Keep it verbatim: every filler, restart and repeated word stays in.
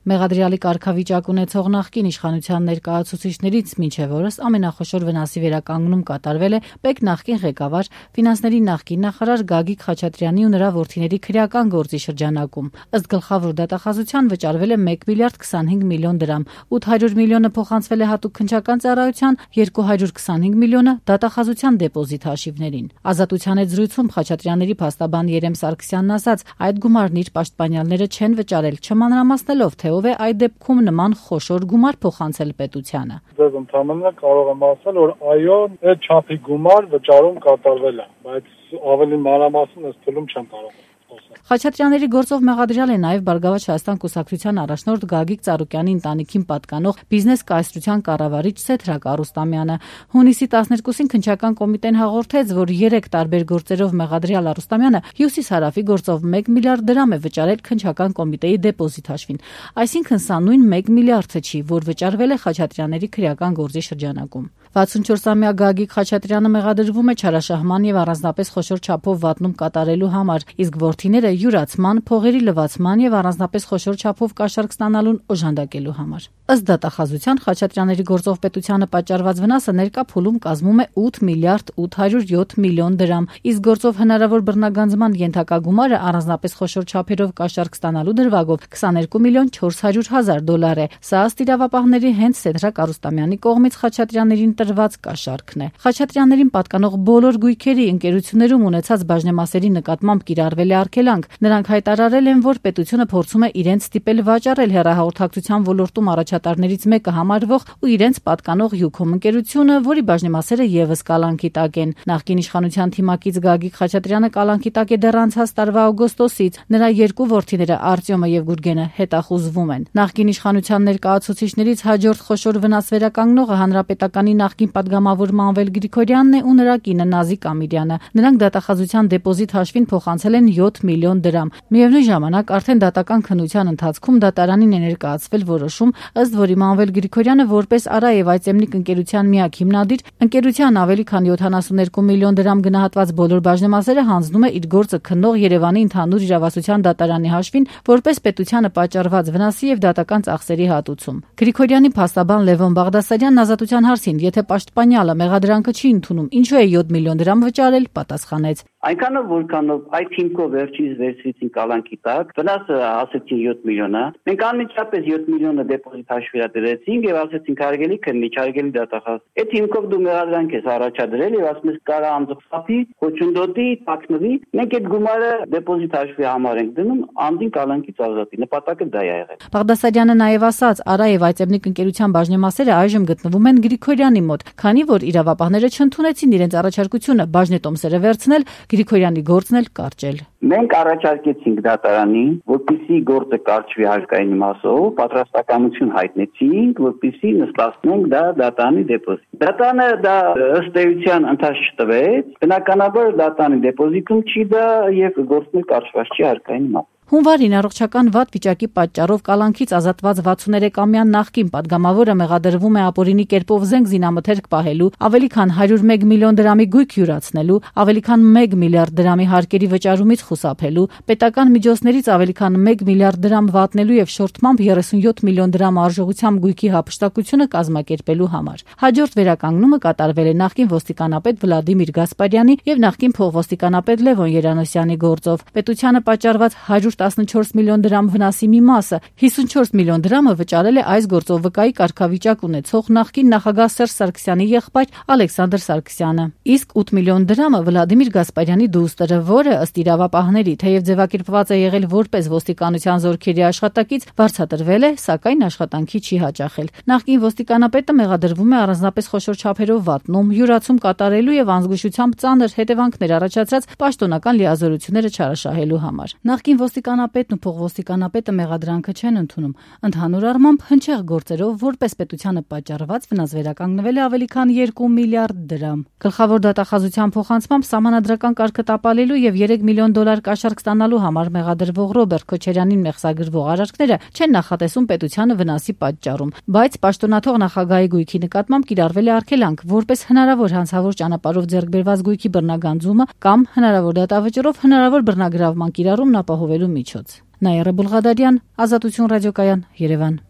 Մեղադրյալի կարգավիճակ ունեցող նախկին իշխանության ներկայացուցիչներից մինչև օրս ամենախոշոր վնասի վերականգնում կատարվել է ՊԵԿ նախկին ղեկավար, ֆինանսների նախկին նախարար Գագիկ Խաչատրյանի ու նրա որդիների քրեական գործի շրջանակում։ Ըստ գլխավոր դատախազության վճարվել է մեկ միլիարդ քսանհինգ միլիոն դրամ, ութ հարյուր միլիոնը փոխանցվել է հատուկ քննչական ծառայության, երկու հարյուր քսանհինգ միլիոնը դատախազության դեպոզիտ հաշիվներին։ Ազատության հետ զրույցում Խաչատրյանների փաստաբան Երեմ Սարգսյանն ասաց, այդ գումարն իր պաշտպանյալները չեն վճարել, չմանրամասնելով, թե ով է այդ դեպքում նման խոշոր գումար փոխանցել պետությանը։ Ձեզ ընդհանրապես կարող եմ ասել, որ այո, այդ չափի գումար վճարում կատարվել է, բայց ավելի մանրամասն ըստ թվում չեմ կարող։ Խաչատրյանների գործով մեղադրյալ է նաև Բարգավաճ Հայաստան կուսակցության առաջնորդ Գագիկ Ծառուկյանի ընտանիքին պատկանող բիզնես կայսրության կառավարիչ Սեդրակ Արուստամյանը։ Հունիսի տասներկուսին քննչական կոմիտեն հաղորդեց, որ երեք տարբեր գործերով մեղադրյալ Արուստամյանը Հյուսիս-Հարավի գործով մեկ միլիարդ դրամ է վճարել քննչական կոմիտեի դեպոզիտ հաշվին։ Այսինքն սա նույն մեկ միլիարդը չի, որ վճարվել է Խաչատրյանների քրեական գործի շրջանակում։ վաթսունչորսամյա Գագիկ Խաչատրյանը մեղադրվում է չարաշահման եւ առանձնապես խոշոր չափով վատնում կատարելու համար, իսկ որդիները յուրացման, փողերի լվացման եւ առանձնապես խոշոր չափով կաշառք ստանալուն օժանդակելու համար։ Ըստ դատախազության Խաչատրյանների գործով պետությանը պատճառված վնասը ներկա փուլում կազմում է ութ միլիարդ ութ հարյուր յոթ միլիոն դրամ, իսկ գործով հնարավոր բռնագանձման ենթակա գումարը առանձնապես խոշոր չափերով կաշառք ստանալու դրվագով քսաներկու միլիոն չորս հարյուր հազար դոլար է։ Սա ըստ իրավապահների հենց Սեդրակ Արուստամյանի կողմից Խաչատրյաններին տրված կաշառքն է։ Խաչատրյաններին պատկանող բոլոր գույքերի ընկերություններում ունեցած բաժնեմասերի նկատմամբ կիրառվել է արգելանք։ Նրանք հայտարարել են, որ պետությունը փորձում է իրենց ստիպել վաճառել հեռահաղորդակցության ոլորտում առաջատարներից մեկը համարվող ու իրենց պատկանող Յուքոմ ընկերությունը, որի բաժնեմասերը եւս կալանքի տակ են։ Նախկին իշխանության թիմակից Գագիկ Խաչատրյանը կալանքի տակ է դեռ անցած տարվա օգոստոսից։ Նրա երկու որդիները Արտյոմը եւ Գուրգենը հետախուզվում են։ Նախկին իշխանության ներկայացուցիչներից հաջորդ խոշոր վնաս վերականգնողը հանրապետականի նախկին падգամավոր Մանվել Գրիգորյանն է ու նրա կինը Նազիկ Ամիրյանը։ Նրանք դատախազության դեպոզիտ հաշվին փոխանցել են յոթ միլիոն դրամ։ Միևնույն ժամանակ արդեն դատական քննության ընթացքում դատարանին է ներկայացվել որոշում, ըստ որի Մանվել Գրիգորյանը որպես Արա եւ Այծեմնիկ ընկերության միակ հիմնադիր ընկերության ավելի քան յոթանասուններկու միլիոն դրամ գնահատված բոլոր բաժնեմասերը հանձնում է իր գործը քննող Երևանի ընդհանուր իրավասության դատարանի հաշվին որպես պետությանը պատճառված վնասի եւ դատական ծախսերի հատուցում։ Գրիգորյանի փաստաբան Լևոն Բաղդասարյանն ազատության հարցին, եթե պաշտպանյալը մեղադրանքը չի ընդունում, ինչու է յոթ միլիոն դրամ վճարել, պատասխանեց. Այնքանով որքանով այդ հիմքով վերջից վերցրեցին կալանքի տակ, վնասը ասեցին յոթ միլիոնը, մենք անմիջապես յոթ միլիոնը դեպոզիտ հաշվի դրեցինք եւ ասեցինք հարգելի քննիչ, հարգելի դատախազ, այդ հիմքով դու մեղադրանք ես առաջադրել եւ ասում ես կարա անձխապի, խոչընդոտի, տակնվի, մենք այդ գումարը դեպոզիտ հաշվի համար ենք դնում, անձին կալանքից ազատի, նպատակը դա է եղել։ Բաղդասարյանը նաեւ ասաց, Արա եւ Այծեմնիկ ընկերության բաժնեմասերը այժմ գտնվում են Գրիգորյանի մոտ, քանի որ իրավապահները չընդունեցին իրենց առաջարկությունը բաժնետոմսերը վերցնել, Գրիգորյանի գործն էլ կարճել։ Մենք առաջարկեցինք դատարանին, որպեսզի գործը կարճվի հարկային մասով, պատրաստականություն հայտնեցինք, որպեսզի նստացնենք դա դատարանի դեպոզիտ։ Դատարանը դա ըստ էության ընթաց չտվեց, բնականաբար դատարանի դեպոզիտում չի դա եւ գործն էլ կարճված չի հարկային մասով։ Հունվարին առողջական վատ վիճակի պատճառով կալանքից ազատված վաթսուներեք-ամյա նախկին падգամավորը մեղադրվում է ապօրինի կերպով զենք զինամթերք պահելու, ավելի քան հարյուր մեկ միլիոն դրամի գույք յուրացնելու, ավելի քան մեկ միլիարդ դրամի հարկերի վճարումից խուսափելու, պետական միջոցներից ավելի քան մեկ միլիարդ դրամ վատնելու եւ շորթմամբ երեսունյոթ միլիոն դրամ արժողությամբ գույքի հափշտակությունը կազմակերպելու համար։ Հաջորդ վերականգնումը կատարվել է նախկին ոստիկանապետ Վլադիմիր Գասպարյանի եւ նախկին փոխոստիկանապետ Լևոն Երանոսյանի գործով։ Պետությանը պատճառված հարյուր տասնչորս միլիոն դրամ վնասի մի մասը, հիսունչորս միլիոն դրամը վճարել է այս գործով վկայի կարգավիճակ ունեցող նախկին նախագահ Սերժ Սարգսյանի եղբայր Ալեքսանդր Սարգսյանը։ Իսկ ութ միլիոն դրամը Վլադիմիր Գասպարյանի դուստրը, որը ըստ իրավապահների թեև ձևակերպված է եղել որպես ոստիկանության զորքերի աշխատակից, վարձատրվել է, սակայն աշխատանքի չի հաճախել։ Նախկին ոստիկանապետը մեղադրվում է առանձնապես խոշոր չափերով վատնում, յուրացում կատարելու եւ անզգուշությամբ ծանր հետևանքներ առաջացրած պաշտոնական լիազորությունները չարաշահելու համար։ Նախկին ոստիկանապետն ու փոխոստիկանապետը մեղադրանքը չեն ընդունում։ Ընդհանուր առմամբ հնչեղ գործերով որպես պետությանը պատճառված վնաս վերականգնվել է ավելի քան երկու միլիարդ դրամ։ Գլխավոր դատախազության փոխանցմամբ սահմանադրական կարգը տապալելու եւ երեք միլիոն դոլար կաշառք ստանալու համար մեղադրվող Ռոբերտ Քոչարյանին մեղսագրվող արարքները չեն նախատեսում պետությանը վնասի պատճառում, բայց պաշտոնաթող նախագահի գույքի նկատմամբ կիրառվել է արգելանք, որպես հնարավոր հանցավոր ճանապարհով ձեռք բերված գույքի բռնագանձումը կամ հնարավոր դատավճռով հնարավոր բռնագրավման կիրառումն ապահովելու միջոց։ Նաիրա Բուլղադարյան, Ազատություն ռադիոկայան, Երևան։